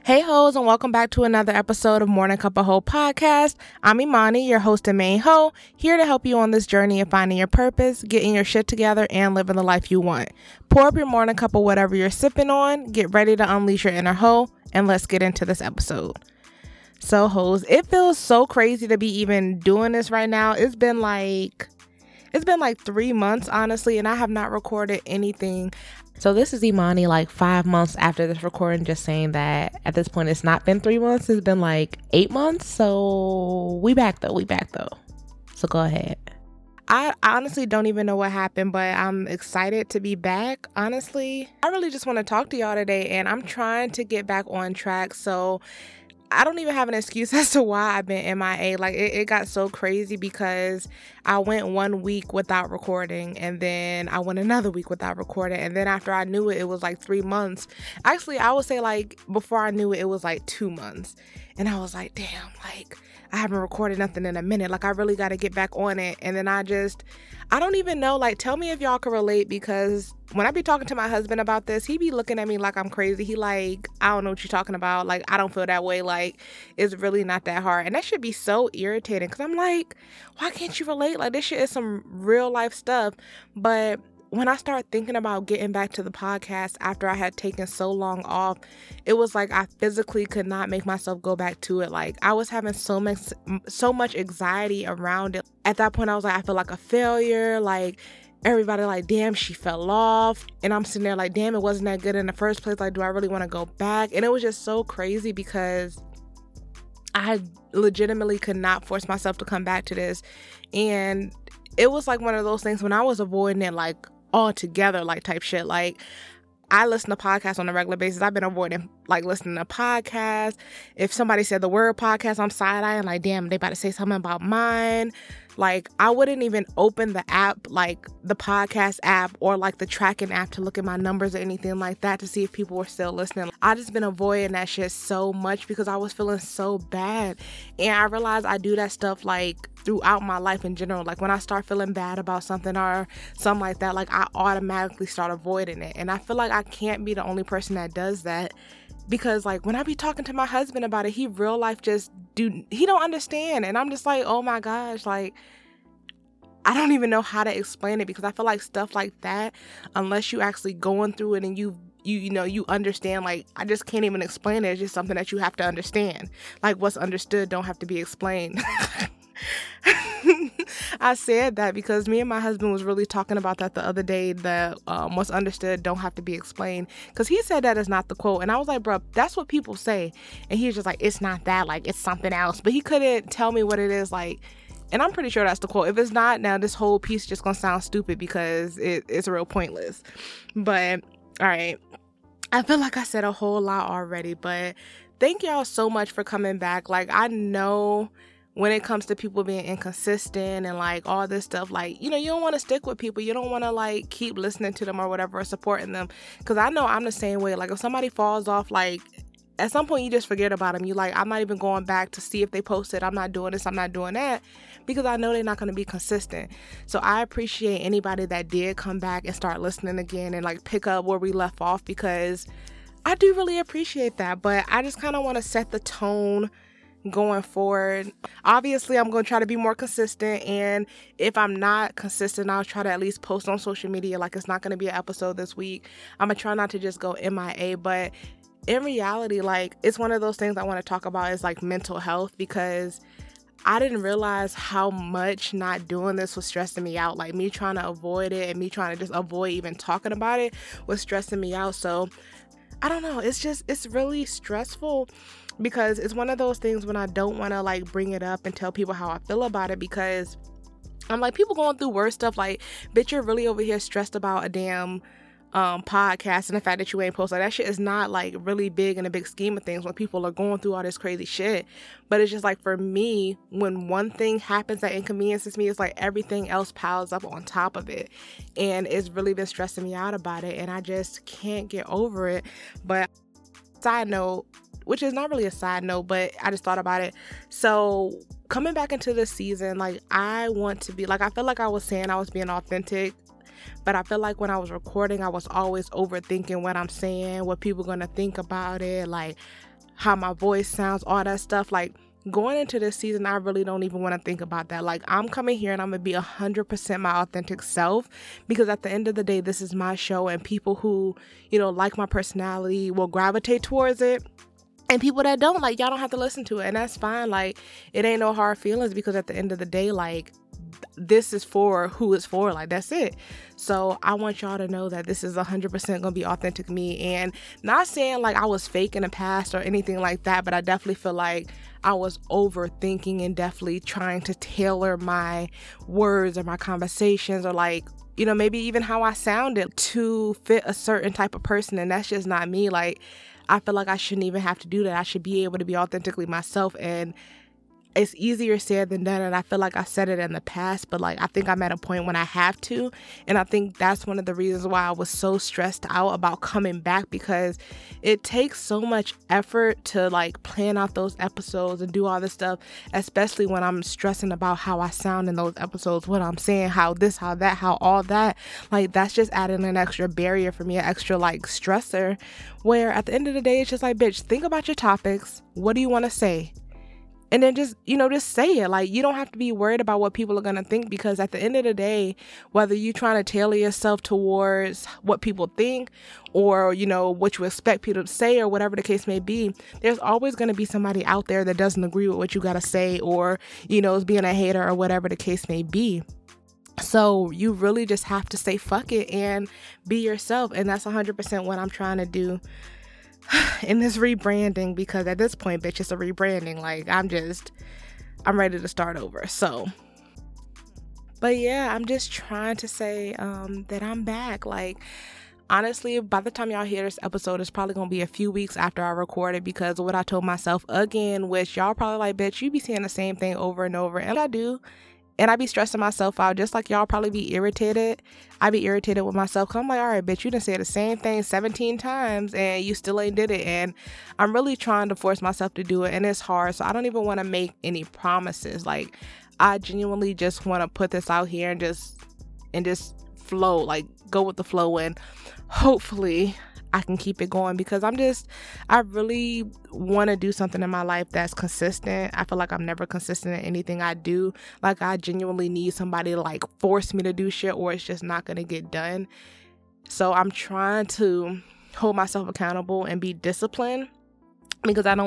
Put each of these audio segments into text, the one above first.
Hey hoes, and welcome back to another episode of Morning Cup of Hoe podcast. I'm Imani, your host and main hoe, here to help you on this journey of finding your purpose, getting your shit together, and living the life you want. Pour up your morning cup of whatever you're sipping on, get ready to unleash your inner hoe, and let's get into this episode. So hoes, it feels so crazy to be even doing this right now. It's been like 3 months, honestly, and I have not recorded anything. So this is Imani 5 months after this recording, just saying that at this point it's not been 3 months, it's been 8 months. So we back though. So go ahead. I honestly don't even know what happened, but I'm excited to be back. Honestly, I really just want to talk to y'all today, and I'm trying to get back on track. So I don't even have an excuse as to why I've been MIA. It got so crazy because I went 1 week without recording, and then I went another week without recording, and then after I knew it, it was 3 months. Actually, I would say before I knew it, it was 2 months. And I was like, damn, I haven't recorded nothing in a minute. I really got to get back on it. And then I don't even know, tell me if y'all can relate, because when I be talking to my husband about this, he be looking at me like I'm crazy. He I don't know what you're talking about. I don't feel that way. It's really not that hard. And that should be so irritating, because I'm like, why can't you relate? This shit is some real life stuff. But when I started thinking about getting back to the podcast after I had taken so long off, it was I physically could not make myself go back to it. I was having so much anxiety around it. At that point, I was I feel like a failure. Everybody damn, she fell off. And I'm sitting there damn, it wasn't that good in the first place. Do I really want to go back? And it was just so crazy because I legitimately could not force myself to come back to this. And it was one of those things when I was avoiding it altogether, type shit. I listen to podcasts on a regular basis. I've been avoiding listening to podcasts. If somebody said the word podcast, I'm side-eyeing damn, they about to say something about mine. I wouldn't even open the app, the podcast app or the tracking app to look at my numbers or anything like that to see if people were still listening. I just been avoiding that shit so much because I was feeling so bad. And I realized I do that stuff throughout my life in general. When I start feeling bad about something or something like that, I automatically start avoiding it. And I feel I can't be the only person that does that. Because when I be talking to my husband about it, he real life he don't understand. And I'm just oh my gosh, I don't even know how to explain it, because I feel stuff like that, unless you actually going through it and you understand, I just can't even explain it. It's just something that you have to understand. What's understood don't have to be explained. I said that because me and my husband was really talking about that the other day, that what's understood don't have to be explained, because he said that is not the quote. And I was bro, that's what people say. And he was just it's not that, it's something else. But he couldn't tell me what it is, and I'm pretty sure that's the quote. If it's not, now this whole piece just gonna sound stupid because it's real pointless. But all right, I feel I said a whole lot already, but thank y'all so much for coming back. I know when it comes to people being inconsistent and all this stuff, you don't want to stick with people. You don't want to keep listening to them or whatever, or supporting them. Because I know I'm the same way. If somebody falls off, at some point you just forget about them. You I'm not even going back to see if they posted. I'm not doing this, I'm not doing that, because I know they're not going to be consistent. So I appreciate anybody that did come back and start listening again and pick up where we left off, because I do really appreciate that. But I just kind of want to set the tone going forward. Obviously, I'm going to try to be more consistent, and if I'm not consistent, I'll try to at least post on social media. It's not going to be an episode this week. I'm going to try not to just go MIA, but in reality, it's one of those things I want to talk about is mental health, because I didn't realize how much not doing this was stressing me out. Me trying to avoid it and me trying to just avoid even talking about it was stressing me out. So I don't know. It's really stressful, because it's one of those things when I don't want to bring it up and tell people how I feel about it, because I'm people going through worse stuff. Bitch, you're really over here stressed about a damn podcast and the fact that you ain't posted. That shit is not really big in the big scheme of things when people are going through all this crazy shit. But it's just for me, when one thing happens that inconveniences me, it's everything else piles up on top of it, and it's really been stressing me out about it, and I just can't get over it. But side note, which is not really a side note, but I just thought about it. So coming back into this season, I want to be I feel I was saying I was being authentic, but I feel when I was recording, I was always overthinking what I'm saying, what people gonna think about it, how my voice sounds, all that stuff. Like, going into this season, I really don't even want to think about that. Like, I'm coming here and I'm going to be 100% my authentic self, because at the end of the day, this is my show, and people who, like my personality will gravitate towards it. And people that don't, like, y'all don't have to listen to it, and that's fine. Like, it ain't no hard feelings, because at the end of the day, like, this is for who it's for. Like, that's it. So I want y'all to know that this is 100% gonna be authentic me, and not saying like I was fake in the past or anything like that, but I definitely feel like I was overthinking and definitely trying to tailor my words or my conversations, or like, maybe even how I sounded to fit a certain type of person. And that's just not me. Like, I feel like I shouldn't even have to do that. I should be able to be authentically myself, and it's easier said than done. And I feel like I said it in the past, but like, I think I'm at a point when I have to. And I think that's one of the reasons why I was so stressed out about coming back, because it takes so much effort to like plan out those episodes and do all this stuff, especially when I'm stressing about how I sound in those episodes, what I'm saying, how this, how that, how all that. Like, that's just adding an extra barrier for me, an extra like stressor, where at the end of the day, it's just like, bitch, think about your topics. What do you want to say? And then just say it. Like, you don't have to be worried about what people are going to think, because at the end of the day, whether you're trying to tailor yourself towards what people think, or, what you expect people to say, or whatever the case may be, there's always going to be somebody out there that doesn't agree with what you got to say, or, is being a hater, or whatever the case may be. So you really just have to say fuck it and be yourself. And that's 100% what I'm trying to do in this rebranding, because at this point, bitch, it's a rebranding. Like, I'm ready to start over. So, but yeah, I'm just trying to say that I'm back. Like, honestly, by the time y'all hear this episode, it's probably gonna be a few weeks after I recorded, because of what I told myself again, which y'all probably like, bitch, you be saying the same thing over and over. And I do. And I be stressing myself out, just like y'all probably be irritated. I be irritated with myself, because I'm like, all right, bitch, you done said the same thing 17 times and you still ain't did it. And I'm really trying to force myself to do it, and it's hard. So I don't even want to make any promises. Like, I genuinely just want to put this out here and just flow, like go with the flow, and hopefully I can keep it going, because I really want to do something in my life that's consistent. I feel like I'm never consistent in anything I do. Like, I genuinely need somebody to like force me to do shit, or it's just not going to get done. So I'm trying to hold myself accountable and be disciplined, because I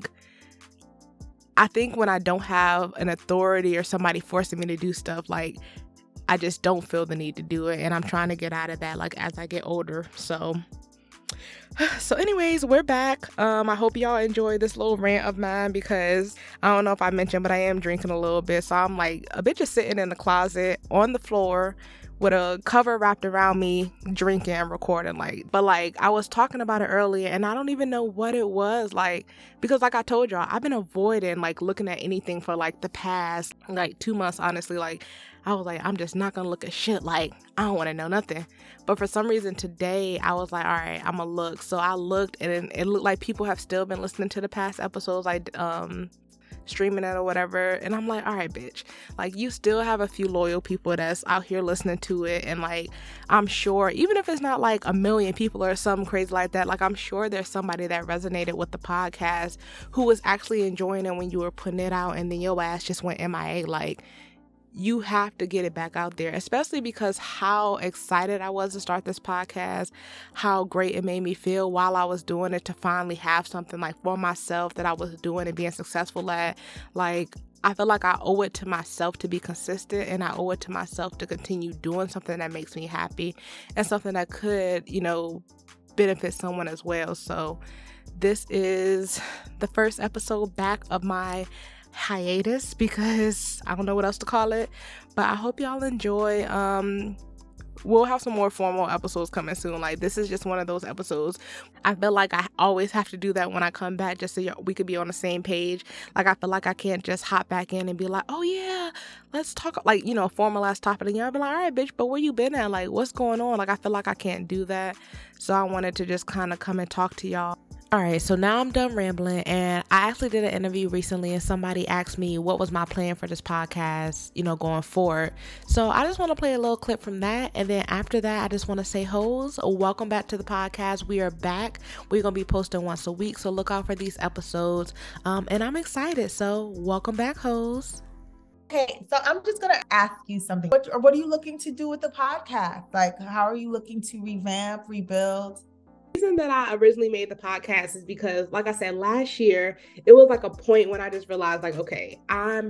think when I don't have an authority or somebody forcing me to do stuff, like, I just don't feel the need to do it. And I'm trying to get out of that, like, as I get older. So anyways, we're back. I hope y'all enjoy this little rant of mine, because I don't know if I mentioned, but I am drinking a little bit. So I'm like a bitch just sitting in the closet on the floor with a cover wrapped around me, drinking and recording. But I was talking about it earlier, and I don't even know what it was, like, because like I told y'all, I've been avoiding like looking at anything for like the past like 2 months, honestly. Like, I was like, I'm just not gonna look at shit. Like, I don't want to know nothing. But for some reason today, I was like, all right, I'm gonna look. So I looked, and it looked like people have still been listening to the past episodes, like streaming it or whatever. And I'm like, all right, bitch, like, you still have a few loyal people that's out here listening to it. And like, I'm sure, even if it's not like 1 million people or something crazy like that, like, I'm sure there's somebody that resonated with the podcast who was actually enjoying it when you were putting it out, and then your ass just went MIA. Like, you have to get it back out there, especially because how excited I was to start this podcast, how great it made me feel while I was doing it, to finally have something like for myself that I was doing and being successful at. Like, I feel like I owe it to myself to be consistent, and I owe it to myself to continue doing something that makes me happy and something that could, benefit someone as well. So this is the first episode back of my hiatus, because I don't know what else to call it, but I hope y'all enjoy. We'll have some more formal episodes coming soon. Like, this is just one of those episodes. I feel like I always have to do that when I come back, just so we could be on the same page. Like, I feel like I can't just hop back in and be like, oh yeah, let's talk, like, formalized topic, and y'all be like, all right, bitch, but where you been at? Like, what's going on? Like, I feel like I can't do that. So I wanted to just kind of come and talk to y'all. All right, so now I'm done rambling, and I actually did an interview recently, and somebody asked me what was my plan for this podcast, going forward. So I just want to play a little clip from that, and then after that, I just want to say, hoes, welcome back to the podcast. We are back. We're going to be posting once a week, so look out for these episodes, and I'm excited, so welcome back, hoes. Okay, so I'm just going to ask you something. What are you looking to do with the podcast? Like, how are you looking to revamp, rebuild? The reason that I originally made the podcast is because, like I said, last year, it was like a point when I just realized, like, okay, I'm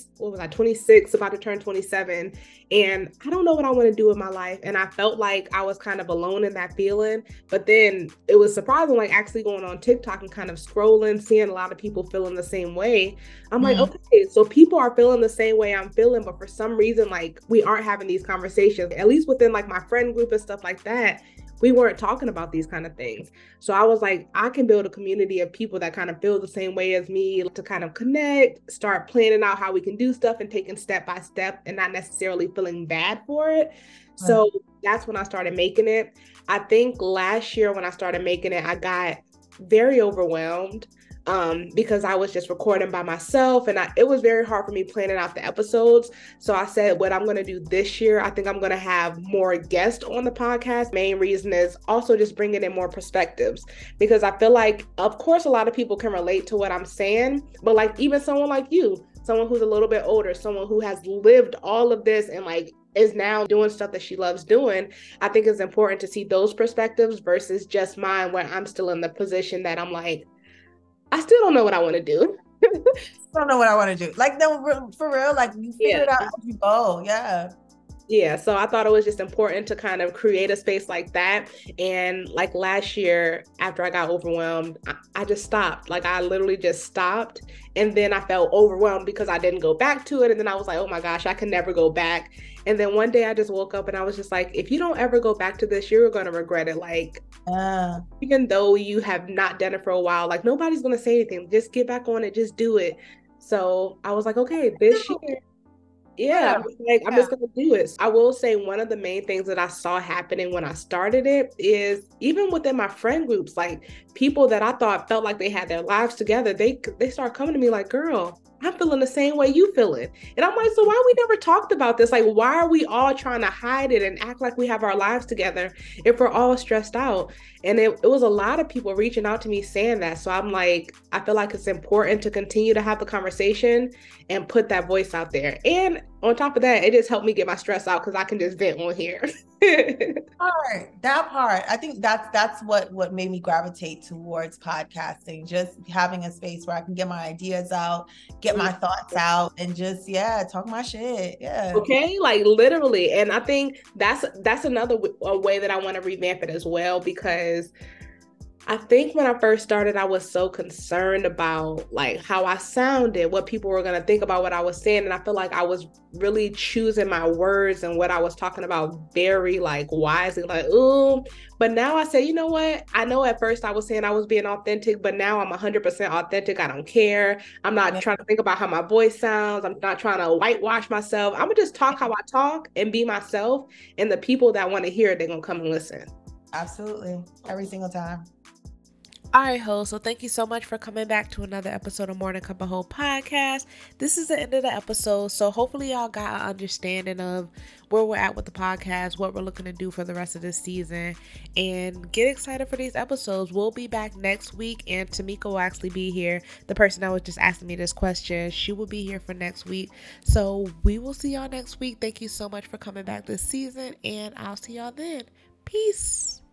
26, about to turn 27, and I don't know what I want to do with my life. And I felt like I was kind of alone in that feeling. But then it was surprising, like actually going on TikTok and kind of scrolling, seeing a lot of people feeling the same way. I'm like, okay, so people are feeling the same way I'm feeling, but for some reason, like, we aren't having these conversations, at least within like my friend group and stuff like that. We weren't talking about these kind of things. So I was like, I can build a community of people that kind of feel the same way as me, to kind of connect, start planning out how we can do stuff and taking step by step and not necessarily feeling bad for it. So that's when I started making it. I think last year when I started making it, I got very overwhelmed. Because I was just recording by myself, and it was very hard for me planning out the episodes. So I said, what I'm going to do this year, I think I'm going to have more guests on the podcast. Main reason is also just bringing in more perspectives, because I feel like, of course, a lot of people can relate to what I'm saying, but like even someone like you, someone who's a little bit older, someone who has lived all of this and like is now doing stuff that she loves doing, I think it's important to see those perspectives versus just mine, where I'm still in the position that I'm like, I still don't know what I want to do. Don't know what I want to do. Like, no, for real, like you figure it out as you go. Yeah. So I thought it was just important to kind of create a space like that. And like last year, after I got overwhelmed, I just stopped. Like I literally just stopped. And then I felt overwhelmed because I didn't go back to it. And then I was like, oh my gosh, I can never go back. And then one day I just woke up and I was just like, if you don't ever go back to this, you're going to regret it. Like, even though you have not done it for a while, like nobody's going to say anything. Just get back on it. Just do it. So I was like, okay, this year, I'm just going to do it. I will say one of the main things that I saw happening when I started it is even within my friend groups, like people that I thought felt like they had their lives together, they start coming to me like, girl, I'm feeling the same way you feeling. And I'm like, so why we never talked about this? Like, why are we all trying to hide it and act like we have our lives together if we're all stressed out? And it was a lot of people reaching out to me saying that. So I'm like, I feel like it's important to continue to have the conversation and put that voice out there. And on top of that, it just helped me get my stress out because I can just vent on here. That part. I think that's what made me gravitate towards podcasting, just having a space where I can get my ideas out, get my thoughts out, and just talk my shit. Okay, like literally. And I think that's another way that I want to revamp it as well, because I think when I first started, I was so concerned about like how I sounded, what people were going to think about what I was saying. And I feel like I was really choosing my words and what I was talking about very like wisely, like, ooh. But now I say, you know what? I know at first I was saying I was being authentic, but now I'm 100% authentic. I don't care. I'm not trying to think about how my voice sounds. I'm not trying to whitewash myself. I'm going to just talk how I talk and be myself. And the people that want to hear it, they're going to come and listen. Absolutely. Every single time. All right, hoes. So thank you so much for coming back to another episode of Morning Cup of Hoe podcast. This is the end of the episode. So hopefully y'all got an understanding of where we're at with the podcast, what we're looking to do for the rest of this season, and get excited for these episodes. We'll be back next week, and Tamika will actually be here. The person that was just asking me this question, she will be here for next week. So we will see y'all next week. Thank you so much for coming back this season, and I'll see y'all then. Peace.